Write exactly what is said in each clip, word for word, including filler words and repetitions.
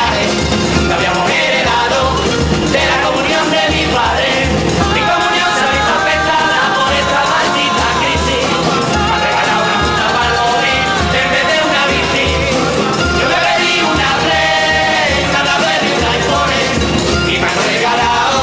viaje que habíamos heredado de la comunión de mi padre. Mi comunión se ha visto afectada por esta maldita crisis. Me han regalado una puta balcones en vez de una bici. Yo me pedí una Play, una tablet y un iPhone y me han regalado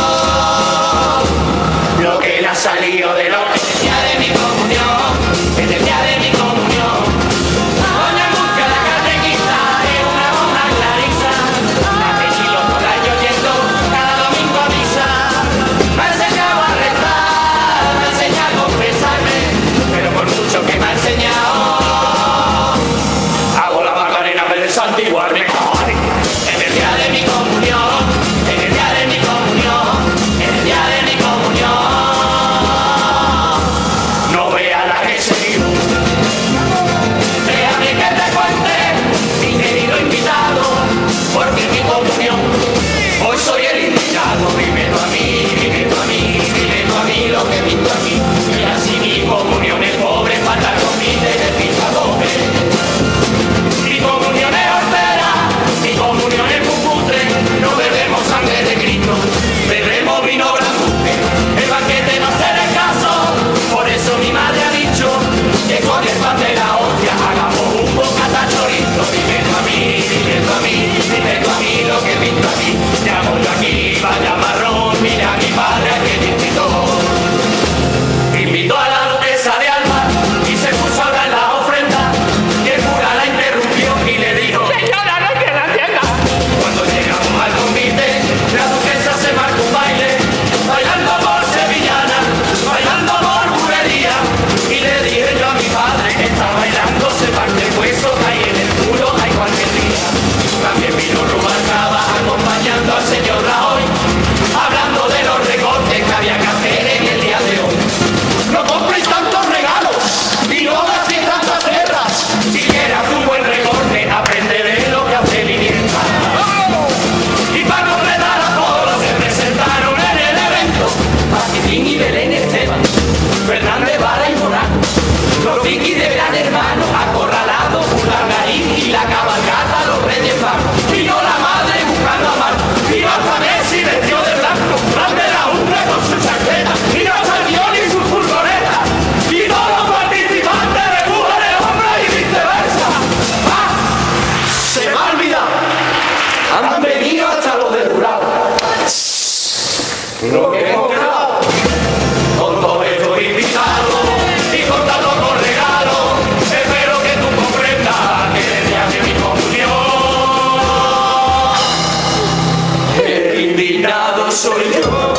lo que le ha salido de lo que decía de mi comunión, que decía de mi comunión. Doña Angustia, la catequista, es una mona clarisa. La que chilo todo el año yendo cada domingo a misa. Me ha enseñado a rezar, me ha enseñado a confesarme, pero por mucho que me ha enseñado, hago la Macarena en vez de santiguarme. En el día de mi comunión, en el día de mi comunión, en el día de mi comunión, no vea la que se dio. Déjame que te cuente, mi querido invitado, porque mi comunión, hoy soy el invitado. Dímelo a mí, dímelo a mí, dímelo a mí lo que visto aquí. Y así mi comunión es pobre, falta comida y el pizadote. Mi comunión es hortera, mi comunión es puputre. No bebemos sangre de Cristo, bebemos vino blanduque. El banquete no se le caso, por eso mi madre ha dicho que con el pan de la hostia hagamos un bocata chorizo. Dímelo a mí, dímelo a mí, dímelo a mí lo que he visto aquí. Llamo yo aquí, vaya marrón, mira a mi padre que me invitó. Invitó a la duquesa de Alba y se puso a hablar la ofrenda. Y el cura la interrumpió y le dijo: señora, no que la entienda. Cuando llegamos al convite, la duquesa se marcó un baile, bailando por sevillana, bailando por bulería. Y le dije yo a mi padre que está bailando, se parte el hueso, cae en el culo, hay cualquier día. También vino Rubalcaba acompañando al señor Rajoy, hablando de los recortes que había que hacer en el día de hoy. No compréis tantos regalos y no gastéis tantas guerras. Si quieres un buen recorte, aprende de lo que hace Liniesta. Y para completar a todos se presentaron en el evento Paquitín y Belén Esteban, Fernández Vara y Morán, los Vicky de Gran Hermano, acorralados, Urdangarín y la cabalgata, los Reyes Magos. Vino la madre buscando a Mar, vino hasta Messi vestido de blanco, grande la umbra con su chaqueta, vino hasta el guión y su furgoneta, y todos los participantes de mujeres, hombres y viceversa. ¡Ah! Se me ha olvidado, han venido hasta los del jurado. Lo que hemos quedado con todos estos invitados y contando con regalos, espero que tú comprendas que el día de mi comunión, el invitado soy yo.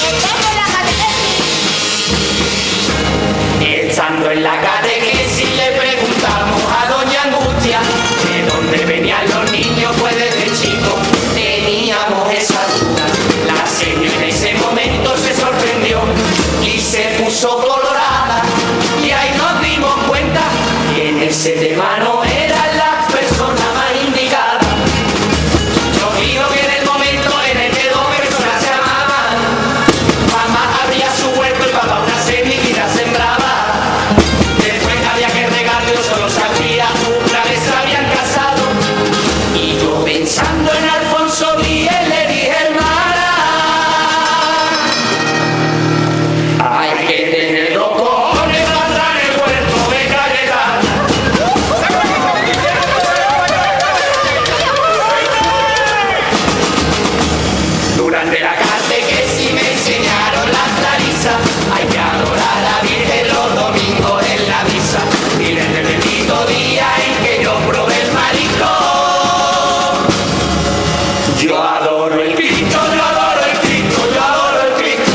Estando en la catequesis le preguntamos a doña Angustia de dónde venían los niños, pues desde chicos teníamos esa duda. La señora en ese momento se sorprendió y se puso colorada, y ahí nos dimos cuenta que en ese tema no eran las personas más indicadas. Nos dijo que en el momento en el que dos personas se amaban, mamá abría su huerto y papá una semillita sembraba. Después había que regarlo, yo solo sabía una vez se habían casado. Y yo pensando en Alfonso Miguel le dije, hermana, hay que tener los cojones para entrar en el huerto de Cayetana. Durante la catequesis me enseñaron las clarisas, hay que adorar a la Virgen los domingos en la misa, y desde el bendito día en que yo probé el marisco, yo adoro el Cristo, yo adoro el Cristo, yo adoro el Cristo.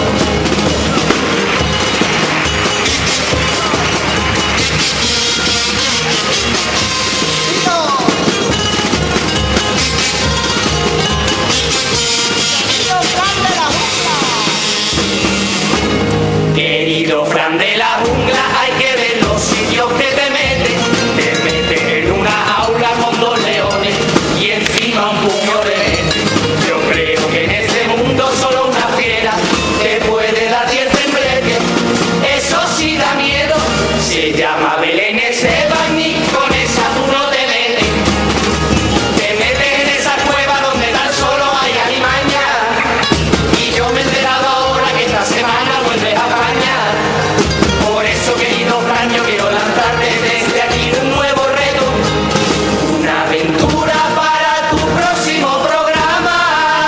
Querido Fran de la jungla, hay que ver los sitios que te meten. Te meten en una aula con dos leones y encima un puño de gente. Yo creo que en este mundo solo una fiera te puede dar diez tembleques. Eso sí da miedo, se llama Belén Esteban y con esa tú no te metes. Te metes en esa cueva donde tan solo hay alimaña, y yo me he enterado ahora que esta semana vuelves a España. Por eso, querido Fran, yo quiero lanzarte desde aquí un nuevo reto, una aventura para tu próximo programa.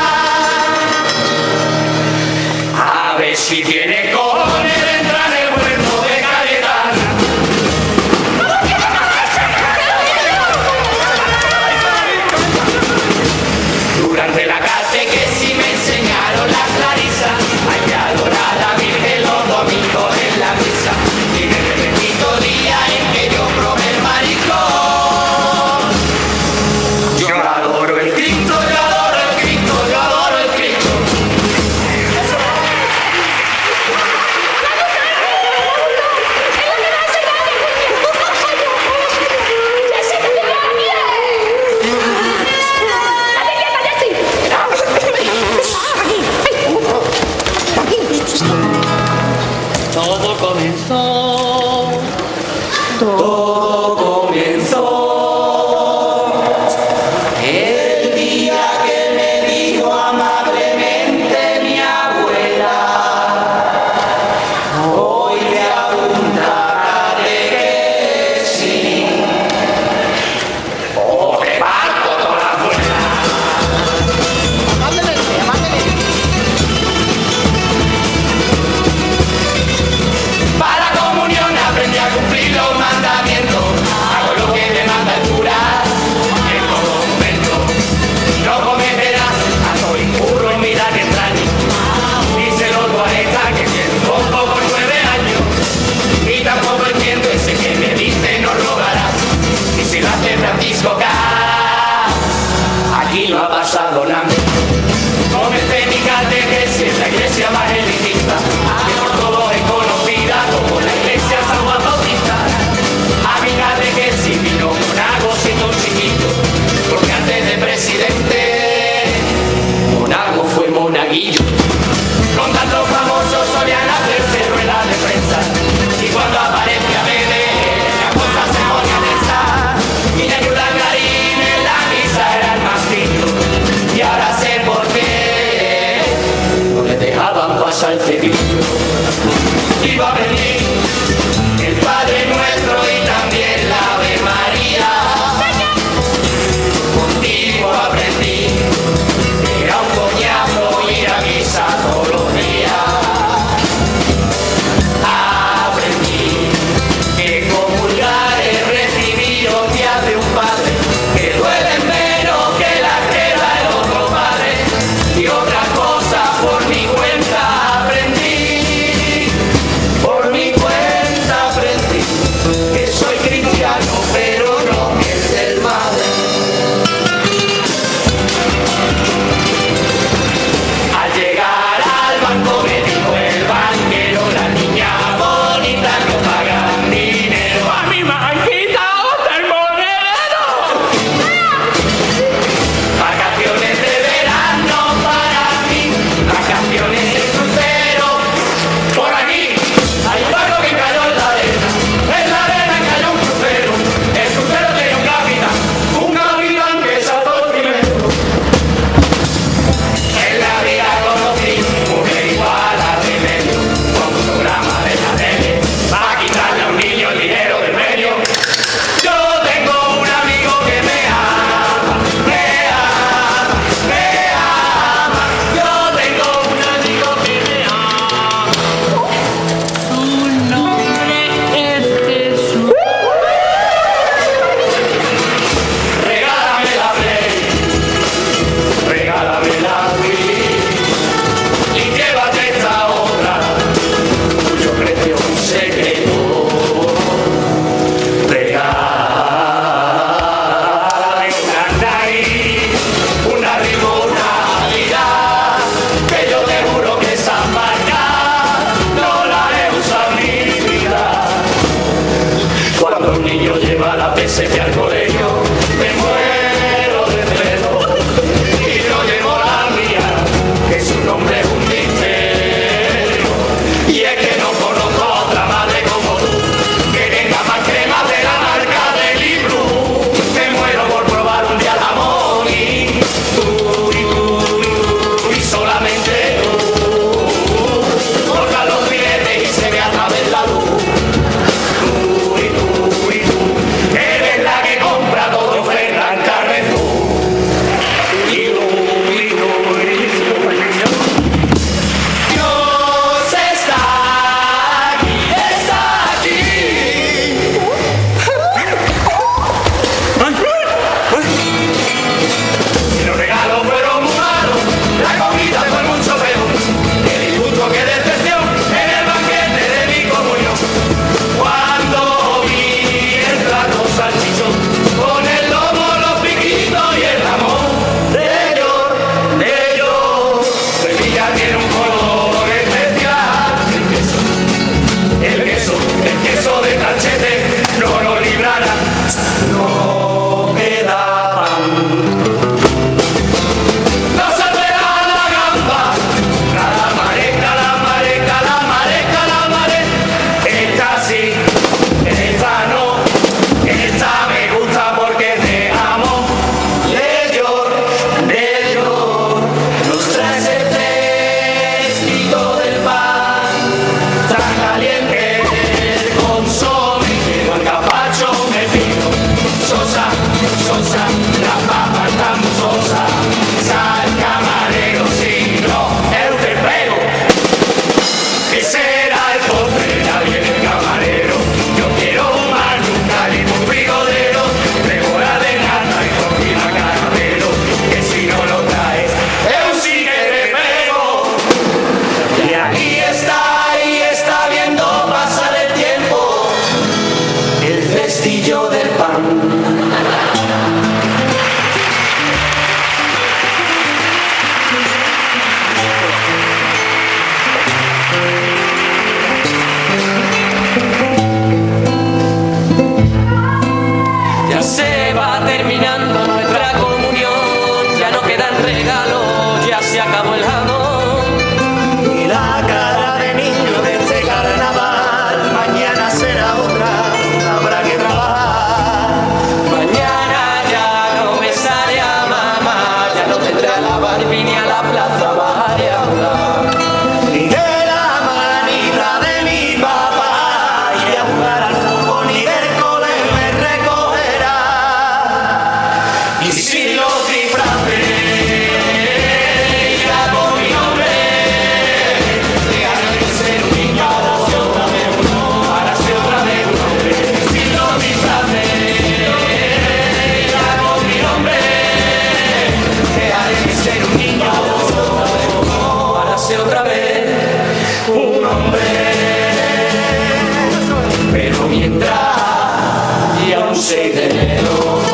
A ver si tienes cojones de entrar en el huerto de Cayetana. Durante la catequesis me enseñaron las clarisas, hay que adorar a la Virgen los domingos en la misa, y desde el bendito día en que yo probé el marisco, yo adoro el Cristo, yo adoro el Cristo, yo adoro el Cristo. Todo comenzó, todo comenzó el día que me dijo amablemente mi abuela, hoy te apunta catequesis o te parto toda la fuerza. Para la comunión aprendí a cumplir los mandamientos, hago lo que me manda el cura en todo momento. No cometerás acto impuro en mirar extraño, díselo a esta que tiene un poco por nueve años, y tampoco entiendo ese que me dice no robarás, y si lo hace Francisco K, aquí no ha pasado nada. Comencé mi catequesis, la iglesia más elitista, que por todos es conocida como la iglesia San Juan Bautista. A mi catequesis vino un agocito chiquito, porque antes de presidente, Monago fue monaguillo. Con tantos famosos solían hacerse ruedas de prensa, y cuando aparece a Bebe, la cosa se ponía tensa, y Neruda Clarín en la misa era el más lindo, y ahora sé por qué no le dejaban pasar el cepillo. Iba a venir el Padre Nuestro y también la Ave María. Contigo aprendí que era un coñazo ir a misa todos los días. Aprendí que comulgar es recibir hostias de un padre que duelen menos que la que da el otro padre, y otras cosas por mi cuenta aprendí. se fue al colegio, me muero de celo. Y no llevo la mía, que su nombre es un misterio. Y es que no conozco a otra madre como tú, que tenga más crema de la marca de Libru. Me muero por probar un día el jamón y tú, y tú, y tú, y solamente tú. Corta los billetes y se ve a través la luz. Tú, y tú, y tú, eres la que compra todo en Ferran Carrefour. Y tú, y tú, y tú. Dios está aquí, está aquí. Y los regalos fueron muy malos, la comida fue mucho peor. Qué disgusto, qué decepción en el banquete de mi comunión. Cuando vi el plato salchichón con el lomo, los piquitos y el jamón de ellos, de ellos. Pues ya tiene un color especial. El queso, el queso, el queso de Tranchete no lo librará, no queda pan. No se espera la gamba, calamares, calamares, calamares, calamares. Esta sí, esta no, esta me gusta porque te amo. Leyor, Leyor, nos traes el fresquito del pan, tan caliente el consomé, pero el gazpacho me pido. Sosa, sosa, la papa está muy sosa. Sal camarero, si no, es un pego. Que será el postre, nadie el camarero. Yo quiero un manucal y un frigodero, regora de nata y cocina caramelo. Que si no lo traes, es un sí que te pego. Y ahí está, ahí está viendo pasar el tiempo, el cestillo del pan. Ya se va terminando nuestra comunión, ya no quedan regalos, ya se acabó el jamón. Y la cara de niño de este carnaval, mañana será otra, habrá que trabajar. Mañana ya no me sale a mamá, ya no tendré a la Barbie ni a la plaza María Blanca. Ni de la manita de mi papá, y a jugar al fútbol ni del cole me recogerá. Y si los disfraces ya con mi nombre, dejaré de ser un niño, ahora soy otra vez un hombre, ahora soy otra vez un hombre. Si los disfraces ya con mi nombre, dejaré de ser un niño, ahora soy otra vez un hombre, ahora soy otra vez un hombre. Pero mientras y a un seis de enero